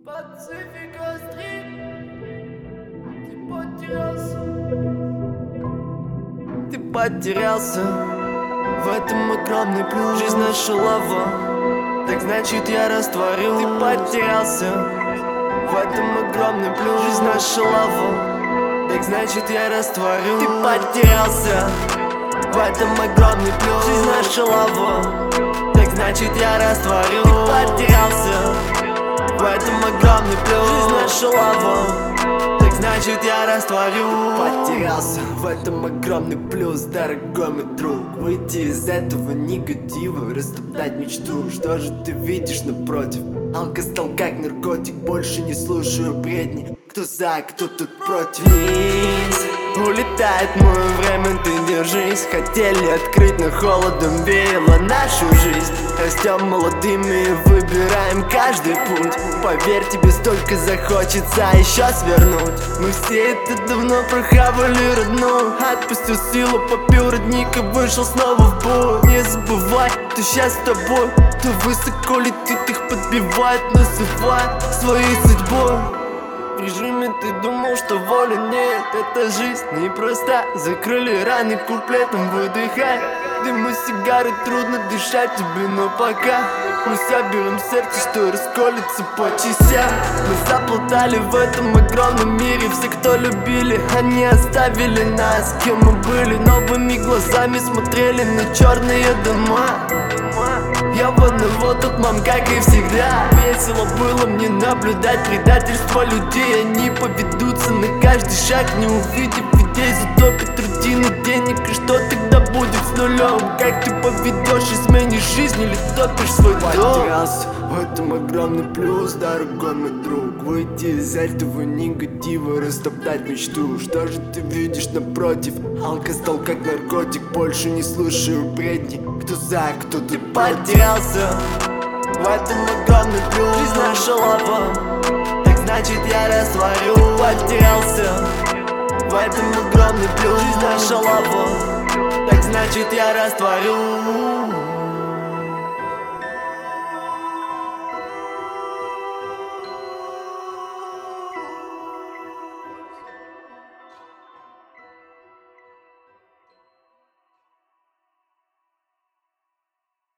Pacifica Street, ты потерялся. Ты потерялся в этом огромный плюс. Жизнь наша лава, так значит я растворю. Ты потерялся в этом огромный плюс. Жизнь наша лава, так значит я растворю. Ты потерялся в этом огромный плюс. Жизнь наша лава, так значит я растворю. Ты потерялся в этом огромный плюс. Жизнь наша лава, так значит я растворю. Потерялся в этом огромный плюс, дорогой мой друг. Выйти из этого негатива, растоптать мечту. Что же ты видишь напротив? Алка стал как наркотик, больше не слушаю бредни. Кто за, кто тут против? Вниз улетает мое время, ты держись. Хотели открыть, но холодом веяло нашу жизнь. Растем молодыми и выбираем каждый путь. Поверь, тебе столько захочется еще свернуть. Мы все это давно прохавали родную. Отпустил силу, попил родник и вышел снова в бой. Не забывай, кто сейчас с тобой, кто высоко летит, их подбивает, называет своей судьбой. В режиме ты думал, что воли нет, эта жизнь непроста. Закрыли раны куплетом, выдыхай. Дыму сигары, трудно дышать тебе, но пока мы соберем сердце, что расколется по частям. Мы заплутали в этом огромном мире. Все, кто любили, они оставили нас. Кем мы были, новыми глазами смотрели на черные дома. Я в одного тут, мам, как и всегда. Весело было мне наблюдать предательство людей. Они поведутся на каждый шаг, не увидев идей. Затопит рутины денег, и что тогда будет с нулем? Как ты поведешь, изменишь жизнь или топишь свой дом? Потерялся в этом огромный плюс, дорогой мой друг. Выйти из этого негатива, растоптать мечту. Что же ты видишь напротив? Алка стал как наркотик, больше не слушаю бредни. Кто за, кто тут потерялся в этом огромный плюс. Жизнь наша лава, так значит я растворю. Потерялся в этом огромный плюс. Жизнь наша лава, так значит я растворю.